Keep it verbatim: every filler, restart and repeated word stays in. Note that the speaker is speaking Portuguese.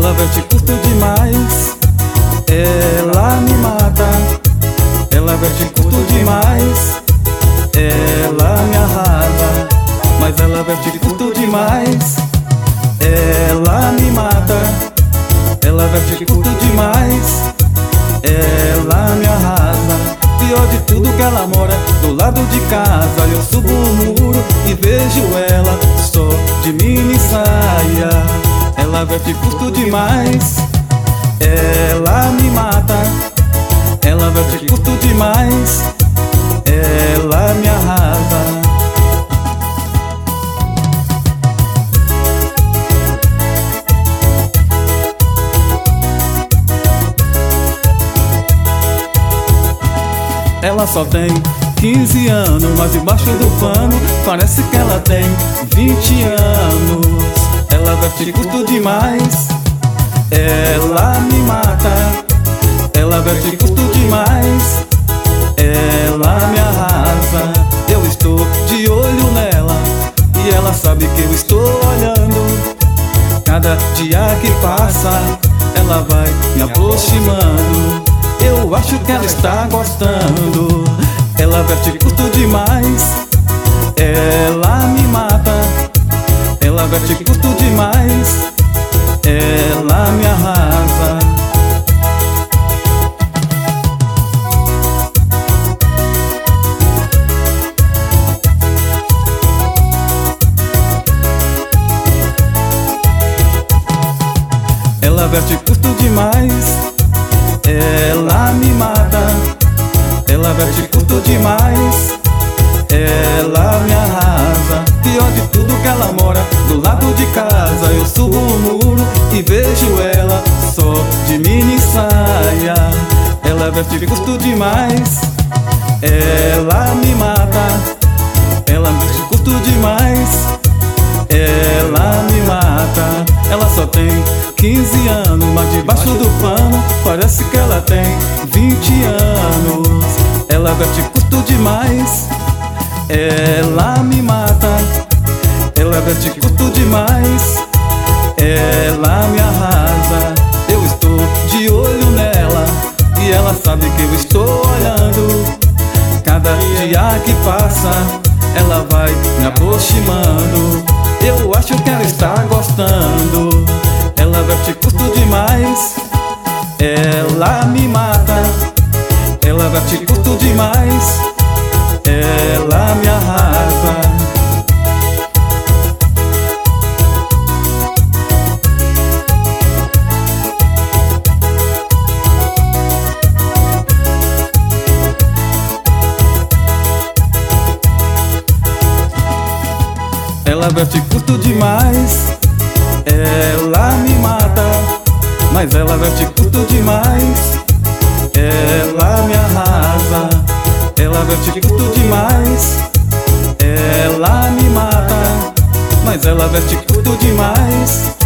ela veste curto demais, ela me mata. Ela veste curto demais, ela me arrasa. Mas ela veste curto demais, ela me mata. Ela veste curto demais, ela me arrasa. Pior de tudo que ela mora do lado de casa. Eu subo o muro e vejo ela só de mini saia. Ela veste curto demais, ela me mata. Ela veste curto demais, ela me arrasa. Ela só tem quinze anos, mas debaixo do pano parece que ela tem vinte anos. Ela veste curto demais, ela me mata. Ela veste curto demais, ela me arrasa. Eu estou de olho nela e ela sabe que eu estou olhando. Cada dia que passa, ela vai me aproximando. Eu acho que ela está gostando. Ela veste curto demais, ela me mata. Ela veste curto demais, ela me arrasa. Ela veste curto demais, ela me mata. Ela veste curto demais, ela me arrasa. Pior de tudo que ela mora do lado de casa. Eu subo o muro e vejo ela só de mini saia. Ela veste curto demais, ela me mata. Ela veste curto demais, ela me mata. Ela só tem quinze anos, mas debaixo do pano parece que ela tem vinte anos. Ela veste curto demais, ela me mata. Ela veste curto demais, ela me arrasa. Eu estou de olho nela e ela sabe que eu estou olhando. Cada dia que passa, ela vai me aproximando. Eu acho que ela está gostando. Ela veste curto demais, ela me mata. Ela veste curto demais, ela me arrasa. Ela veste curto demais, ela me mata. Mas ela veste curto demais, ela me arrasa. Ela veste curto demais, ela me mata. Mas ela veste curto demais,